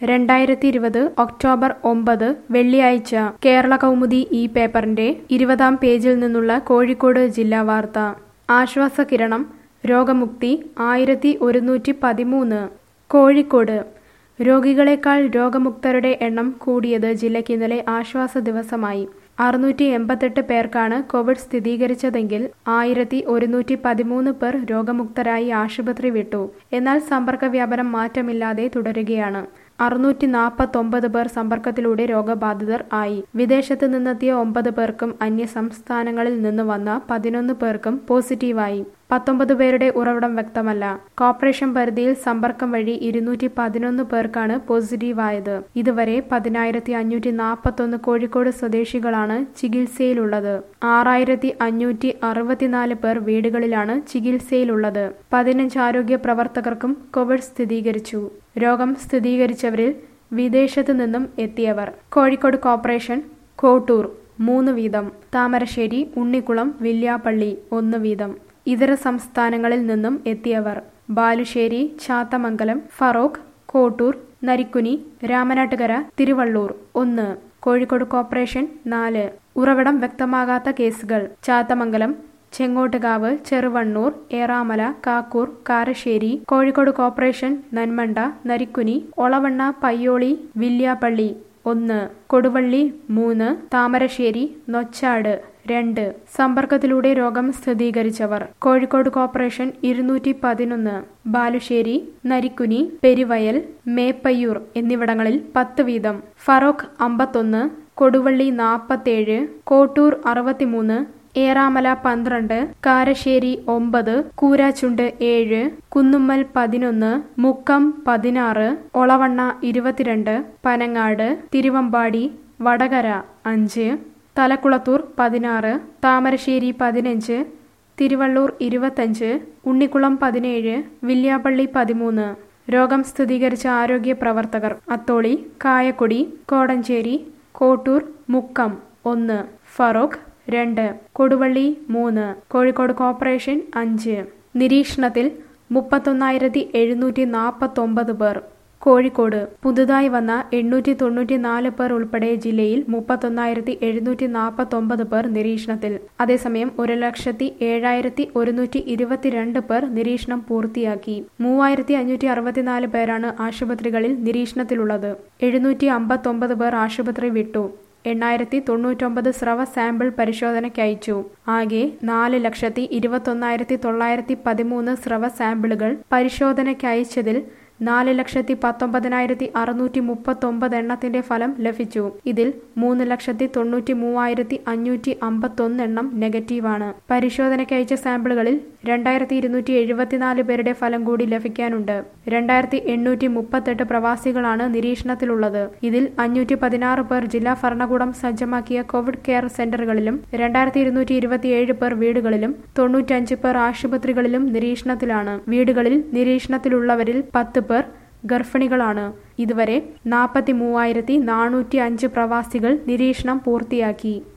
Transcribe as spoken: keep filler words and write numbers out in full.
രണ്ടായിരത്തി ഇരുപത് ഒക്ടോബർ ഒമ്പത് വെള്ളിയാഴ്ച കേരള കൗമുദി ഈ പേപ്പറിന്റെ ഇരുപതാം പേജിൽ നിന്നുള്ള കോഴിക്കോട് ജില്ലാ വാർത്ത. ആശ്വാസകിരണം രോഗമുക്തി ആയിരത്തി ഒരുന്നൂറ്റി പതിമൂന്ന്. കോഴിക്കോട് രോഗികളെക്കാൾ രോഗമുക്തരുടെ എണ്ണം കൂടിയത് ജില്ലയ്ക്ക് ഇന്നലെ ആശ്വാസ ദിവസമായി. അറുന്നൂറ്റി എൺപത്തെട്ട് പേർക്കാണ് കോവിഡ് സ്ഥിരീകരിച്ചതെങ്കിൽ ആയിരത്തി ഒരുന്നൂറ്റി പതിമൂന്ന് പേർ രോഗമുക്തരായി ആശുപത്രി വിട്ടു. എന്നാൽ സമ്പർക്ക വ്യാപനം മാറ്റമില്ലാതെ തുടരുകയാണ്. അറുന്നൂറ്റി നാൽപ്പത്തൊമ്പത് പേർ സമ്പർക്കത്തിലൂടെ രോഗബാധിതർ ആയി. വിദേശത്ത് നിന്നെത്തിയ ഒമ്പത് പേർക്കും അന്യ സംസ്ഥാനങ്ങളിൽ നിന്ന് വന്ന പതിനൊന്ന് പേർക്കും പോസിറ്റീവായി. പത്തൊമ്പത് പേരുടെ ഉറവിടം വ്യക്തമല്ല. കോർപ്പറേഷൻ പരിധിയിൽ സമ്പർക്കം വഴി ഇരുന്നൂറ്റി പതിനൊന്ന് പേർക്കാണ് പോസിറ്റീവായത്. ഇതുവരെ പതിനായിരത്തി അഞ്ഞൂറ്റി നാൽപ്പത്തൊന്ന് കോഴിക്കോട് സ്വദേശികളാണ് ചികിത്സയിലുള്ളത്. ആറായിരത്തി അഞ്ഞൂറ്റി അറുപത്തിനാല് പേർ വീടുകളിലാണ് ചികിത്സയിലുള്ളത്. പതിനഞ്ച് ആരോഗ്യ പ്രവർത്തകർക്കും കോവിഡ് സ്ഥിരീകരിച്ചു. രോഗം സ്ഥിരീകരിച്ചവരിൽ വിദേശത്തു നിന്നും എത്തിയവർ കോഴിക്കോട് കോർപ്പറേഷൻ കോട്ടൂർ മൂന്ന് വീതം, താമരശ്ശേരി, ഉണ്ണിക്കുളം, വില്യാപ്പള്ളി ഒന്ന് വീതം. ഇതര സംസ്ഥാനങ്ങളിൽ നിന്നും എത്തിയവർ ബാലുശ്ശേരി, ചാത്തമംഗലം, ഫറോക്ക്, കോട്ടൂർ, നരിക്കുനി, രാമനാട്ടുകര, തിരുവള്ളൂർ ഒന്ന്. കോഴിക്കോട് കോർപ്പറേഷൻ നാല്. ഉറവിടം വ്യക്തമാകാത്ത കേസുകൾ ചാത്തമംഗലം, ചെങ്ങോട്ടുകാവ്, ചെറുവണ്ണൂർ, ഏറാമല, കാക്കൂർ, കാരശ്ശേരി. കോഴിക്കോട് കോർപ്പറേഷൻ നന്മണ്ട, നരിക്കുനി, ഒളവണ്ണ, പയ്യോളി, വില്യാപ്പള്ളി ഒന്ന്. കൊടുവള്ളി മൂന്ന്. താമരശ്ശേരി, നൊച്ചാട് രണ്ട്. സമ്പർക്കത്തിലൂടെ രോഗം സ്ഥിരീകരിച്ചവർ കോഴിക്കോട് കോർപ്പറേഷൻ ഇരുന്നൂറ്റി പതിനൊന്ന്. ബാലുശ്ശേരി, നരിക്കുനി, പെരുവയൽ, മേപ്പയ്യൂർ എന്നിവിടങ്ങളിൽ പത്ത് വീതം. ഫറോക്ക് അമ്പത്തൊന്ന്, കൊടുവള്ളി നാൽപ്പത്തേഴ്, കോട്ടൂർ അറുപത്തിമൂന്ന്, ഏറാമല പന്ത്രണ്ട്, കാരശ്ശേരി ഒമ്പത്, കൂരാച്ചുണ്ട് ഏഴ്, കുന്നുമ്മൽ പതിനൊന്ന്, മുക്കം പതിനാറ്, ഒളവണ്ണ ഇരുപത്തിരണ്ട്, പനങ്ങാട്, തിരുവമ്പാടി, വടകര അഞ്ച്, തലക്കുളത്തൂർ പതിനാറ്, താമരശ്ശേരി പതിനഞ്ച്, തിരുവള്ളൂർ ഇരുപത്തഞ്ച്, ഉണ്ണിക്കുളം പതിനേഴ്, വില്യാപ്പള്ളി പതിമൂന്ന്. രോഗം സ്ഥിരീകരിച്ച ആരോഗ്യ പ്രവർത്തകർ അത്തോളി, കായക്കൊടി, കോടഞ്ചേരി, കോട്ടൂർ, മുക്കം ഒന്ന്, ഫറോക്ക് രണ്ട്, കൊടുവള്ളി മൂന്ന്. കോഴിക്കോട് കോർപ്പറേഷൻ അഞ്ച്. നിരീക്ഷണത്തിൽ മുപ്പത്തൊന്നായിരത്തി എഴുന്നൂറ്റി നാൽപ്പത്തൊമ്പത് പേർ. കോഴിക്കോട് പുതുതായി വന്ന എണ്ണൂറ്റി തൊണ്ണൂറ്റി നാല് പേർ ഉൾപ്പെടെ ജില്ലയിൽ മുപ്പത്തൊന്നായിരത്തി എഴുന്നൂറ്റി നാൽപ്പത്തൊമ്പത് പേർ നിരീക്ഷണത്തിൽ. അതേസമയം ഒരു ലക്ഷത്തി ഏഴായിരത്തി ഒരുന്നൂറ്റി ഇരുപത്തിരണ്ട് പേർ നിരീക്ഷണം പൂർത്തിയാക്കി. മൂവായിരത്തി അഞ്ഞൂറ്റി അറുപത്തിനാല് പേരാണ് ആശുപത്രികളിൽ നിരീക്ഷണത്തിലുള്ളത്. എഴുന്നൂറ്റി അമ്പത്തൊമ്പത് പേർ ആശുപത്രി വിട്ടു. എണ്ണായിരത്തി തൊണ്ണൂറ്റൊമ്പത് സ്രവ സാമ്പിൾ പരിശോധനയ്ക്കയച്ചു. ആകെ നാല് ലക്ഷത്തി ഇരുപത്തൊന്നായിരത്തി തൊള്ളായിരത്തി പതിമൂന്ന് സ്രവ സാമ്പിളുകൾ പരിശോധനയ്ക്കയച്ചതിൽ നാല് ലക്ഷത്തി പത്തൊമ്പതിനായിരത്തി അറുന്നൂറ്റി മുപ്പത്തൊമ്പത് എണ്ണത്തിന്റെ ഫലം ലഭിച്ചു. ഇതിൽ മൂന്ന് ലക്ഷത്തി തൊണ്ണൂറ്റി മൂവായിരത്തി അഞ്ഞൂറ്റി അമ്പത്തൊന്ന് എണ്ണം നെഗറ്റീവാണ്. പരിശോധനയ്ക്കയച്ച സാമ്പിളുകളിൽ രണ്ടായിരത്തി ഇരുന്നൂറ്റി എഴുപത്തിനാല് പേരുടെ ഫലം കൂടി ലഭിക്കാനുണ്ട്. രണ്ടായിരത്തി എണ്ണൂറ്റി മുപ്പത്തെട്ട് പ്രവാസികളാണ് നിരീക്ഷണത്തിലുള്ളത്. ഇതിൽ അഞ്ഞൂറ്റി പതിനാറ് പേർ ജില്ലാ ഭരണകൂടം സജ്ജമാക്കിയ കോവിഡ് കെയർ സെന്ററുകളിലും രണ്ടായിരത്തി ഇരുന്നൂറ്റി ഇരുപത്തിയേഴ് പേർ വീടുകളിലും തൊണ്ണൂറ്റഞ്ച് പേർ ആശുപത്രികളിലും നിരീക്ഷണത്തിലാണ്. വീടുകളിൽ നിരീക്ഷണത്തിലുള്ളവരിൽ പത്ത് പേർ ഗർഭിണികളാണ്. ഇതുവരെ നാൽപ്പത്തി മൂവായിരത്തി നാനൂറ്റി അഞ്ച് പ്രവാസികൾ നിരീക്ഷണം പൂർത്തിയാക്കി.